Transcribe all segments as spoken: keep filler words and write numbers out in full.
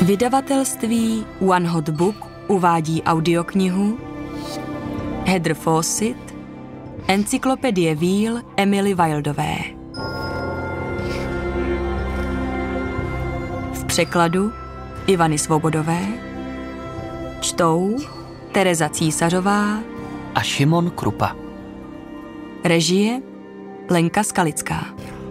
Vydavatelství One Hot Book uvádí audioknihu Heather Fawcett, Encyklopedie víl Emily Wildové. V překladu Ivany Svobodové čtou Tereza Císařová a Šimon Krupa. Režie Lenka Skalická.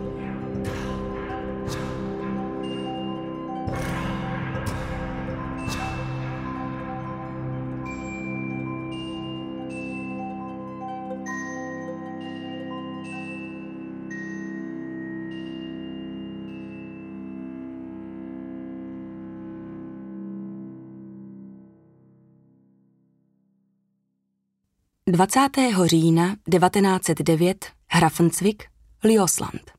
dvacátého října devatenáct set devět Hrafensvik, Liosland.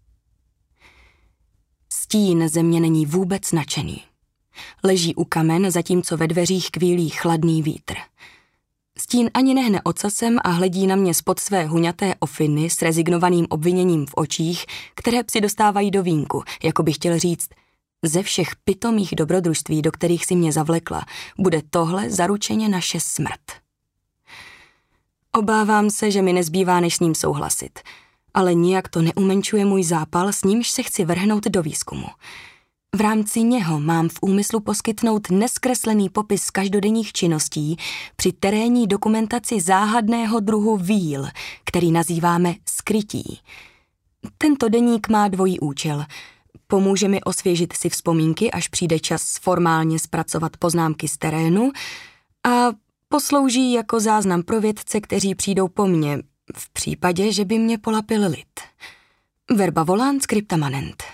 Stín země není vůbec nadšený. Leží u kamen, zatímco ve dveřích kvílí chladný vítr. Stín ani nehne ocasem a hledí na mě spod své huňaté ofiny s rezignovaným obviněním v očích, které psi dostávají do vínku, jako by chtěl říct: ze všech pitomých dobrodružství, do kterých si mě zavlekla, bude tohle zaručeně naše smrt. Obávám se, že mi nezbývá, než s ním souhlasit, ale nijak to neumenčuje můj zápal, s nímž se chci vrhnout do výzkumu. V rámci něho mám v úmyslu poskytnout neskreslený popis každodenních činností při terénní dokumentaci záhadného druhu víl, který nazýváme skrytí. Tento deník má dvojí účel. Pomůže mi osvěžit si vzpomínky, až přijde čas formálně zpracovat poznámky z terénu, a poslouží jako záznam pro vědce, kteří přijdou po mně, v případě, že by mě polapil lid. Verba volant scripta manent.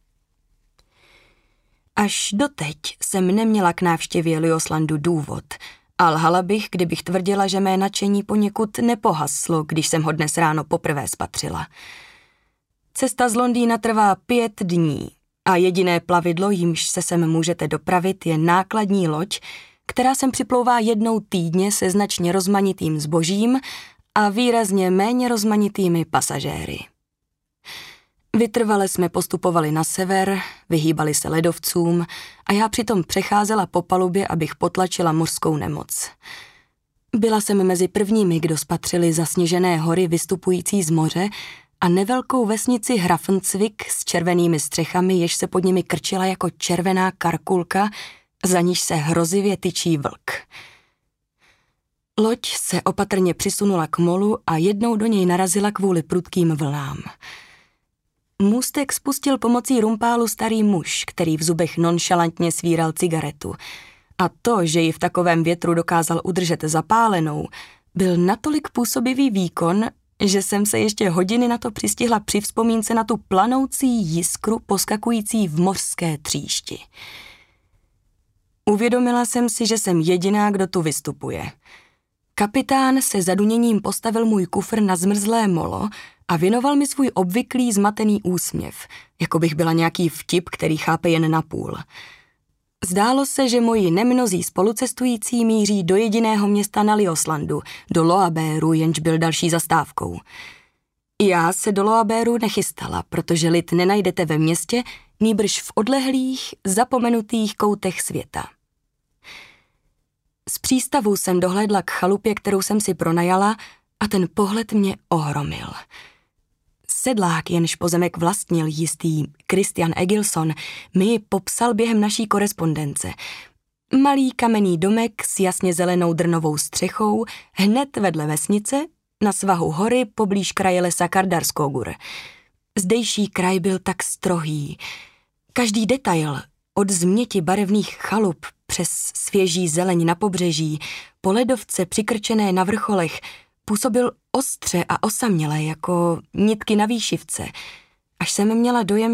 Až doteď jsem neměla k návštěvě Lioslandu důvod a lhala bych, kdybych tvrdila, že mé nadšení poněkud nepohaslo, když jsem ho dnes ráno poprvé spatřila. Cesta z Londýna trvá pět dní a jediné plavidlo, jímž se sem můžete dopravit, je nákladní loď, která sem připlouvá jednou týdně se značně rozmanitým zbožím a výrazně méně rozmanitými pasažéry. Vytrvale jsme postupovali na sever, vyhýbali se ledovcům a já přitom přecházela po palubě, abych potlačila mořskou nemoc. Byla jsem mezi prvními, kdo spatřili zasněžené hory vystupující z moře a nevelkou vesnici Hrafensvik s červenými střechami, jež se pod nimi krčila jako červená karkulka, za níž se hrozivě tyčí vlk. Loď se opatrně přisunula k molu a jednou do něj narazila kvůli prudkým vlnám. Můstek spustil pomocí rumpálu starý muž, který v zubech nonšalantně svíral cigaretu. A to, že ji v takovém větru dokázal udržet zapálenou, byl natolik působivý výkon, že jsem se ještě hodiny na to přistihla při vzpomínce na tu planoucí jiskru poskakující v mořské tříšti. Uvědomila jsem si, že jsem jediná, kdo tu vystupuje. Kapitán se zaduněním postavil můj kufr na zmrzlé molo a věnoval mi svůj obvyklý zmatený úsměv, jako bych byla nějaký vtip, který chápe jen napůl. Zdálo se, že moji nemnozí spolucestující míří do jediného města na Lioslandu, do Loabéru, jenž byl další zastávkou. Já se do Loabéru nechystala, protože lid nenajdete ve městě, nýbrž v odlehlých, zapomenutých koutech světa. Z přístavu jsem dohlédla k chalupě, kterou jsem si pronajala, a ten pohled mě ohromil. Sedlák, jenž pozemek vlastnil jistý Christian Egilson, mi ji popsal během naší korespondence. Malý kamenný domek s jasně zelenou drnovou střechou, hned vedle vesnice, na svahu hory poblíž kraje lesa Kardarskogur. Zdejší kraj byl tak strohý. Každý detail, od změti barevných chalup přes svěží zeleň na pobřeží, po ledovce přikrčené na vrcholech, působil ostře a osaměle jako nitky na výšivce, až jsem měla dojem,